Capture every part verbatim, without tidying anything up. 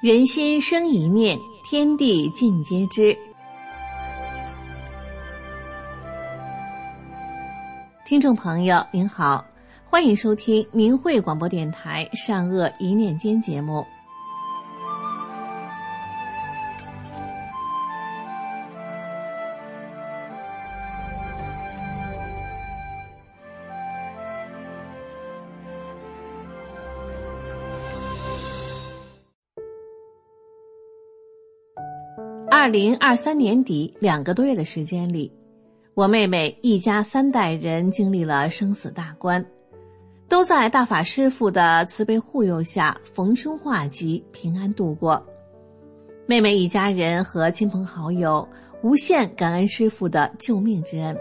人心生一念，天地尽皆知。听众朋友您好，欢迎收听明慧广播电台善恶一念间节目。二零二三年底两个多月的时间里，我妹妹一家三代人经历了生死大关，都在大法师父的慈悲护佑下逢凶化吉，平安度过。妹妹一家人和亲朋好友无限感恩师父的救命之恩。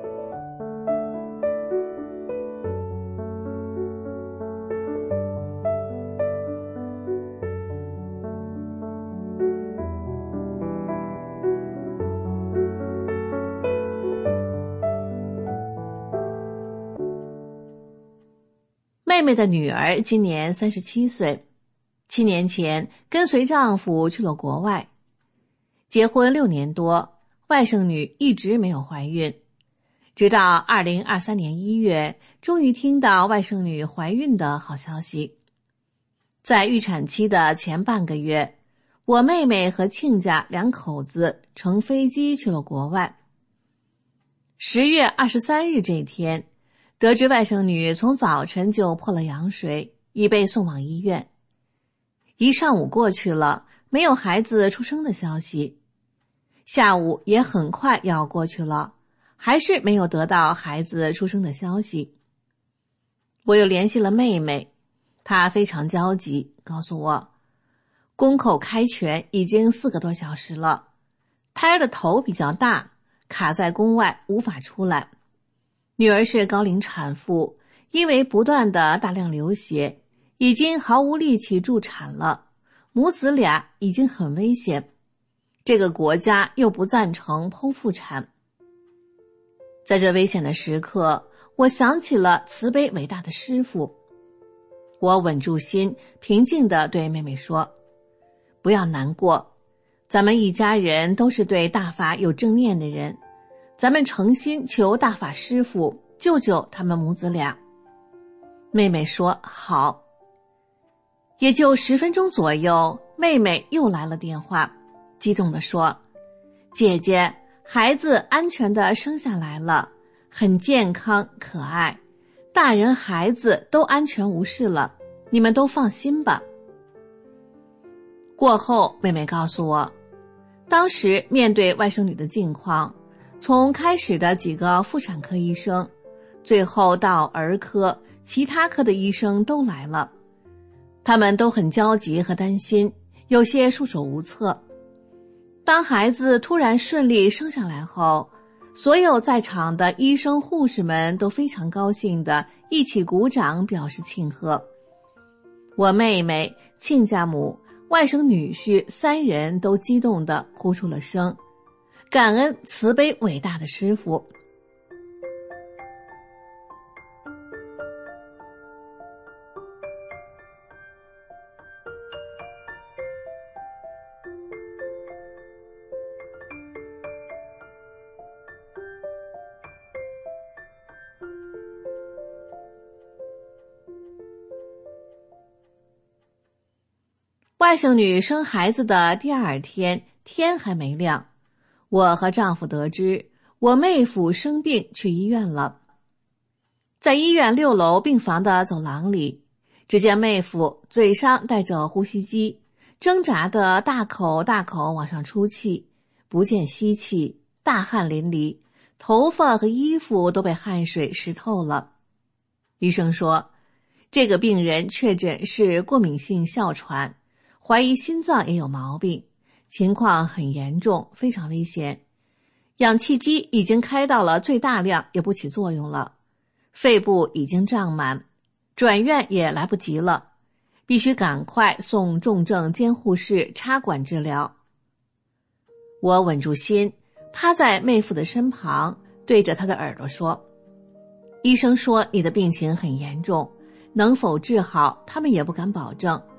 妹妹的女儿今年三十七岁，七年前跟随丈夫去了国外，结婚六年多，外甥女一直没有怀孕，直到二零二三年一月，终于听到外甥女怀孕的好消息。在预产期的前半个月，我妹妹和亲家两口子乘飞机去了国外。十月二十三日这天，得知外甥女从早晨就破了羊水，已被送往医院。一上午过去了，没有孩子出生的消息。下午也很快要过去了，还是没有得到孩子出生的消息。我又联系了妹妹，她非常焦急，告诉我，宫口开拳已经四个多小时了，胎儿的头比较大，卡在宫外无法出来。女儿是高龄产妇，因为不断的大量流血，已经毫无力气助产了，母子俩已经很危险。这个国家又不赞成剖腹产。在这危险的时刻，我想起了慈悲伟大的师父。我稳住心，平静地对妹妹说，不要难过，咱们一家人都是对大法有正念的人，咱们诚心求大法师父救救他们母子俩。妹妹说好。也就十分钟左右，妹妹又来了电话，激动地说，姐姐，孩子安全地生下来了，很健康可爱，大人孩子都安全无事了，你们都放心吧。过后，妹妹告诉我，当时面对外甥女的境况，从开始的几个妇产科医生，最后到儿科，其他科的医生都来了，他们都很焦急和担心，有些束手无策。当孩子突然顺利生下来后，所有在场的医生护士们都非常高兴地一起鼓掌表示庆贺。我妹妹、亲家母、外甥女婿三人都激动地哭出了声，感恩慈悲伟大的师父。外甥女生孩子的第二天，天还没亮，我和丈夫得知我妹夫生病去医院了。在医院六楼病房的走廊里，只见妹夫嘴上带着呼吸机，挣扎的大口大口往上出气，不见吸气，大汗淋漓，头发和衣服都被汗水湿透了。医生说，这个病人确诊是过敏性哮喘，怀疑心脏也有毛病，情况很严重，非常危险。氧气机已经开到了最大量，也不起作用了，肺部已经胀满，转院也来不及了，必须赶快送重症监护室插管治疗。我稳住心，趴在妹夫的身旁，对着他的耳朵说，医生说你的病情很严重，能否治好他们也不敢保证，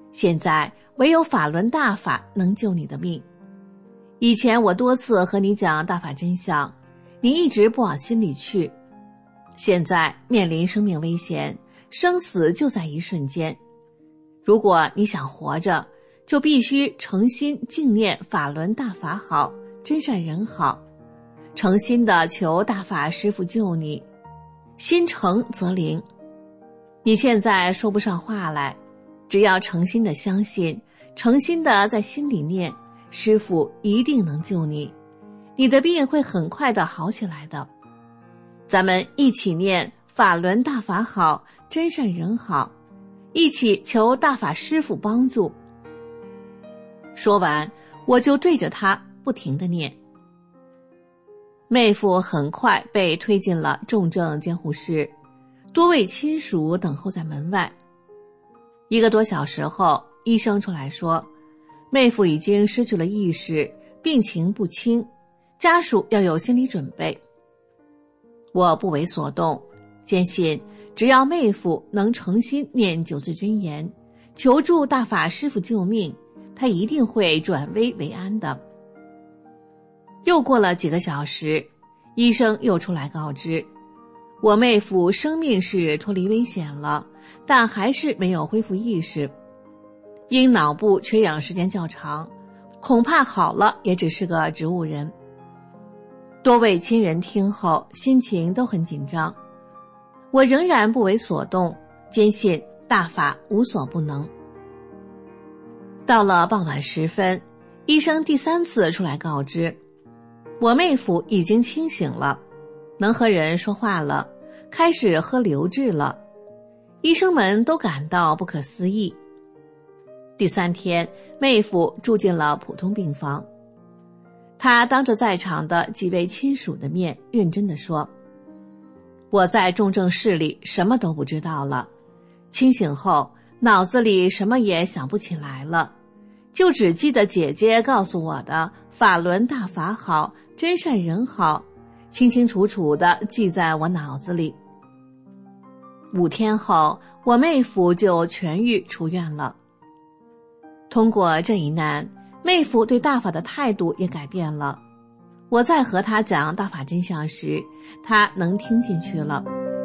现在唯有法轮大法能救你的命。以前我多次和你讲大法真相，你一直不往心里去。现在面临生命危险，生死就在一瞬间。如果你想活着，就必须诚心敬念法轮大法好，真善人好，诚心的求大法师父救你，心诚则灵。你现在说不上话来，只要诚心的相信，诚心的在心里念，师父一定能救你，你的病会很快的好起来的。咱们一起念法轮大法好，真善人好，一起求大法师父帮助。说完，我就对着他不停地念。妹夫很快被推进了重症监护室，多位亲属等候在门外。一个多小时后，医生出来说，妹夫已经失去了意识，病情不轻，家属要有心理准备。我不为所动，坚信只要妹夫能诚心念九字真言，求助大法师父救命，他一定会转危为安的。又过了几个小时，医生又出来告知，我妹夫生命是脱离危险了，但还是没有恢复意识，因脑部缺氧时间较长，恐怕好了也只是个植物人。多位亲人听后心情都很紧张，我仍然不为所动，坚信大法无所不能。到了傍晚时分，医生第三次出来告知，我妹夫已经清醒了，能和人说话了，开始喝流质了。医生们都感到不可思议。第三天，妹夫住进了普通病房。他当着在场的几位亲属的面认真地说，我在重症室里什么都不知道了，清醒后脑子里什么也想不起来了，就只记得姐姐告诉我的法轮大法好，真善人好，清清楚楚地记在我脑子里。五天后，我妹夫就痊愈出院了。通过这一难，妹夫对大法的态度也改变了。我在和他讲大法真相时，他能听进去了。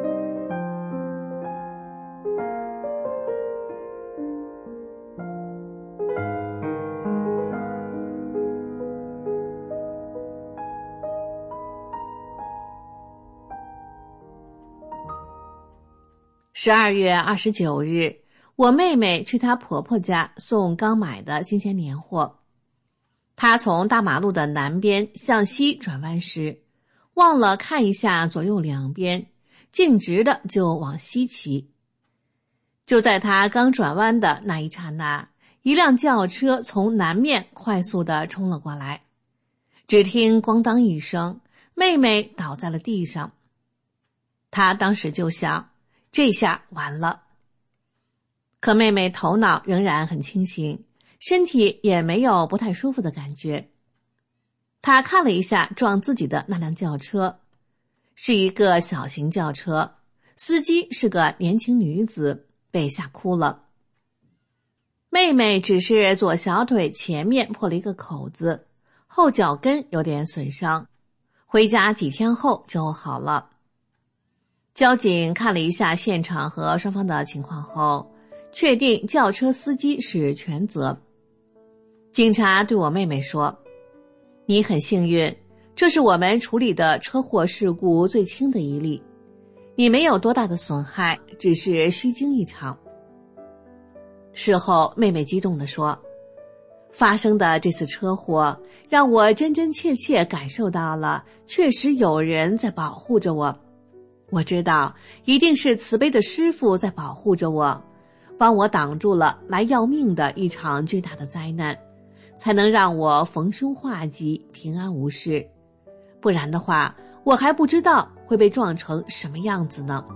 十二月二十九日，我妹妹去她婆婆家送刚买的新鲜年货。她从大马路的南边向西转弯时，忘了看一下左右两边，径直的就往西骑。就在她刚转弯的那一刹那，一辆轿车从南面快速的冲了过来。只听咣当一声，妹妹倒在了地上。她当时就想，这下完了。可妹妹头脑仍然很清醒，身体也没有不太舒服的感觉。她看了一下撞自己的那辆轿车，是一个小型轿车，司机是个年轻女子，被吓哭了。妹妹只是左小腿前面破了一个口子，后脚跟有点损伤，回家几天后就好了。交警看了一下现场和双方的情况后，确定轿车司机是全责。警察对我妹妹说，你很幸运，这是我们处理的车祸事故最轻的一例，你没有多大的损害，只是虚惊一场。事后妹妹激动地说，发生的这次车祸让我真真切切感受到了确实有人在保护着我，我知道一定是慈悲的师父在保护着我，帮我挡住了来要命的一场巨大的灾难，才能让我逢凶化吉，平安无事。不然的话，我还不知道会被撞成什么样子呢。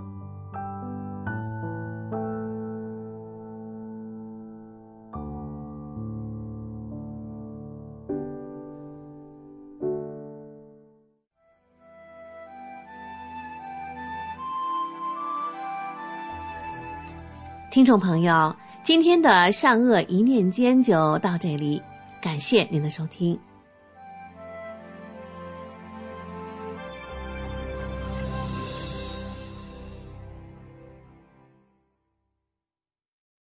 听众朋友， 今天的善恶一念间就到这里，感谢您的收听。